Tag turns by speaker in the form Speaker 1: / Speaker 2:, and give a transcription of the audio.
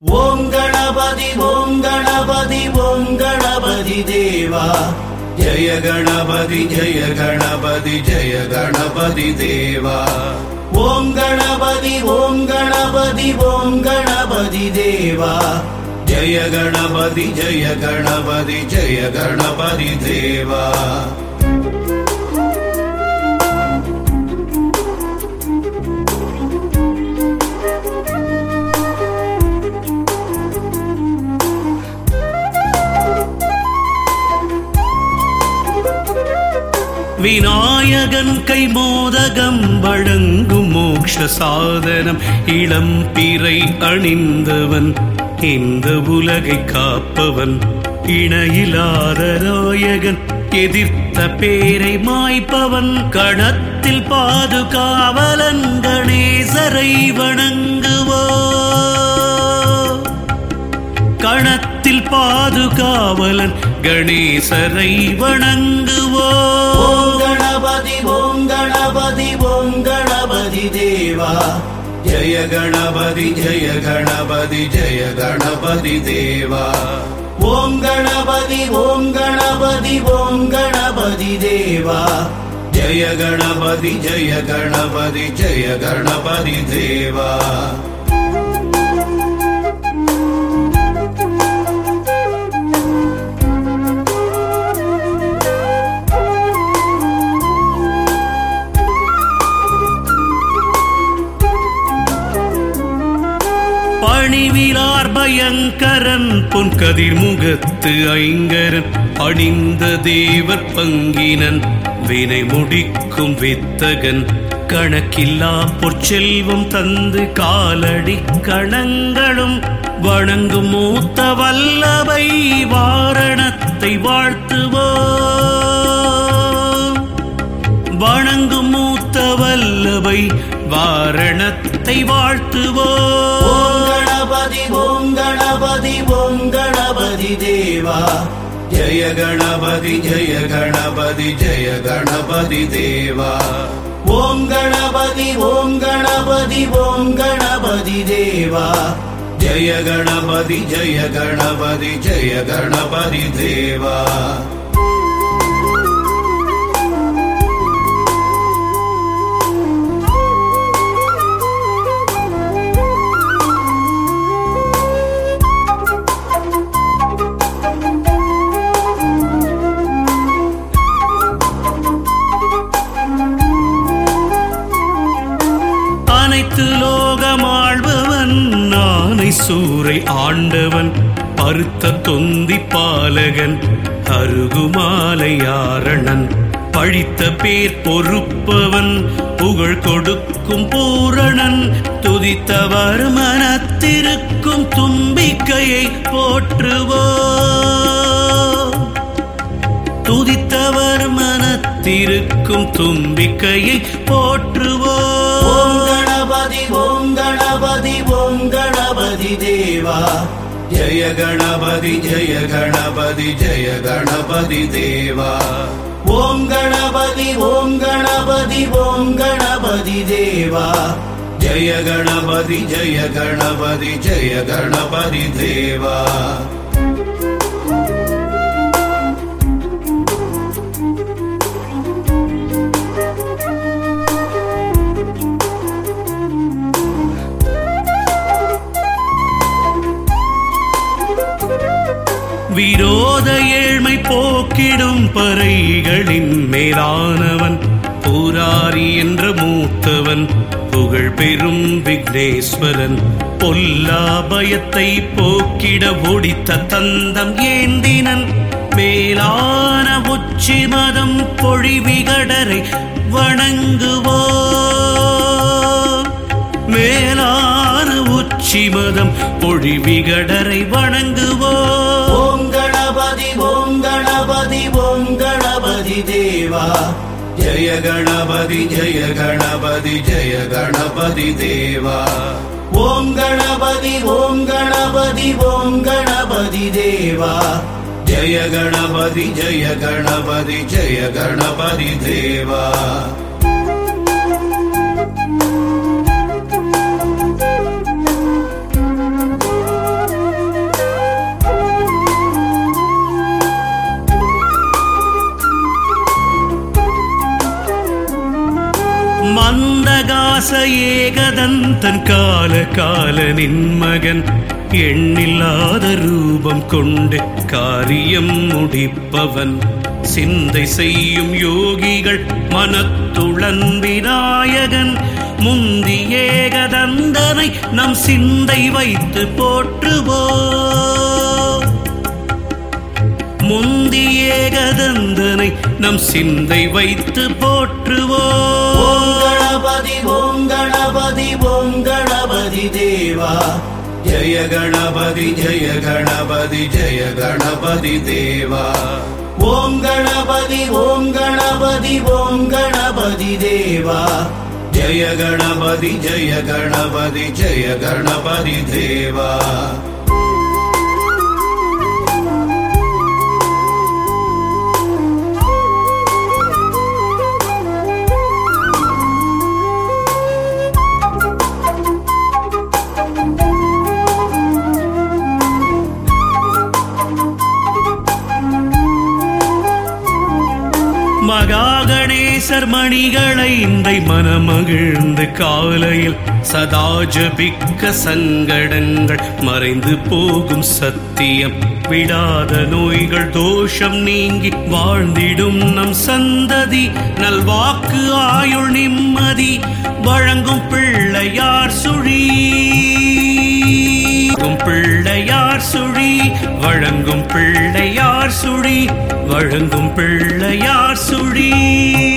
Speaker 1: ஓம் கணபதி ஓம் கணபதி ஓம் கணபதி தேவா. ஜய கணபதி ஜய கணபதி ஜய கணபதி தேவா. ஓம் கணபதி ஓம் கணபதி ஓம் கணபதி தேவா. ஜய கணபதி ஜய கணபதி ஜய கணபதி தேவா. விநாயகன் கை மோதகம் வழங்கும் மோக்ஷ சாதனம் இளம் பிறை அணிந்தவன் இந்த உலகை காப்பவன் இணையிலாத நாயகன் எதிர்த்த பேரை மாய்ப்பவன் கணத்தில் பாதுகாவலன் கணேசரை வணங்குவோ. கணத்தில் பாதுகாவலன் கணேசரை வணங்குவோ. ஓம் கணபதி ஓம் கணபதி ஓம் கணபதி தேவா. ஜய கணபதி ஜய கணபதி ஜய கணபதி தேவா. ஓம் கணபதி ஓம் கணபதி ஓம் கணபதி தேவா. ஜய கணபதி ஜய கணபதி ஜய கணபதி தேவா. பணிவிலார் பயங்கரன் பொன்கதிர் முகத்து ஐங்கரன் அணிந்த தேவர் பங்கினன் வினை முடிக்கும் வித்தகன் கணக்கில்லா பொற்செல்வம் தந்து காலடி கணங்களும் வணங்கும் மூத்த வல்லவை வாரணத்தை வாழ்த்துவோ. வணங்கும் மூத்த வல்லவை வாரணத்தை வாழ்த்துவோ. ஓம் கணபதி ஓம் கணபதி ஓம் கணபதி தேவா. ஜய கணபதி ஜய கணபதி ஜய கணபதி தேவா. ஓம் கணபதி ஓம் கணபதி ஓம் கணபதி தேவா. ஜய கணபதி ஜய கணபதி ஜய கணபதி தேவா. அனைத்து லோகமாழ்பவன் ஆனை சூரை ஆண்டவன் பருத்த தொந்தி பாலகன் அருகுமாலையாரணன் பழித்த பேர் பொறுப்பவன் புகழ் கொடுக்கும் பூரணன் துதித்தவர் மனத்திருக்கும் தும்பிக்கையை போற்றுவோ. துதித்தவர் மனத்திருக்கும் தும்பிக்கையை போற்றுவோ. ஓம் கணபதி ஓம் கணபதி ஓம் கணபதி தேவா. ஜய கணபதி ஜய கணபதி ஜய கணபதி தேவா. ஓம் கணபதி ஓம் கணபதி ஓம் கணபதி தேவா. ஜய கணபதி ஜய கணபதி ஜய கணபதி தேவா. விரோத ஏழ்மை போக்கிடும் பறைகளின் மேலானவன் பூராரி என்ற மூத்தவன் புகழ் பெரும் விக்னேஸ்வரன் பொல்லா பயத்தை போக்கிட ஒடித்த தந்தம் ஏந்தினன் மேலான உச்சி மதம் பொழிவிகடரை வணங்குவோ. மேலான உச்சி மதம் பொழிவிகடரை வணங்குவோ. ஓம் கணபதி ஓம் கணபதி ஓம் கணபதி தேவா. ஜய கணபதி ஜய கணபதி ஜய கணபதி தேவா. ஓம் கணபதி ஓம் கணபதி ஓம் கணபதி தேவா. ஜய கணபதி ஜய கணபதி ஜய கணபதி தேவா. கைலாச ஏகதந்தன் காலனின் மகன் எண்ணில்லாத ரூபம் கொண்டு காரியம் முடிப்பவன் சிந்தை செய்யும் யோகிகள் மனத்துளன் விநாயகன் முந்தி ஏகதந்தனை நம் சிந்தை வைத்து போற்றுவோம் முந்தி ஏகதந்தனை நம் சிந்தை வைத்து போற்றுவோம்
Speaker 2: ஓம் கணபதி ஓம் கணபதி தேவா ஜய கணபதி ஜய கணபதி ஜய கணபதி தேவா ஓம் கணபதி ஓம் கணபதி ஓம் கணபதி தேவா ஜய கணபதி ஜய கணபதி ஜய கணபதி தேவா
Speaker 1: மகாகணேசர் மணிகளை இன்றை மனமகிழ்ந்து காலையில் சதா ஜபிக்க சங்கடங்கள் மறைந்து போகும் சத்தியம் விடாத நோய்கள் தோஷம் நீங்கி வாழ்ந்திடும் நம் சந்ததி நல்வாக்கு ஆயுள் நிம்மதி வழங்கும் பிள்ளையார் சுழி பிள்ளையார் சுழி வழங்கும் பிள்ளையார் சுழி வழங்கும் பிள்ளையார் சுழி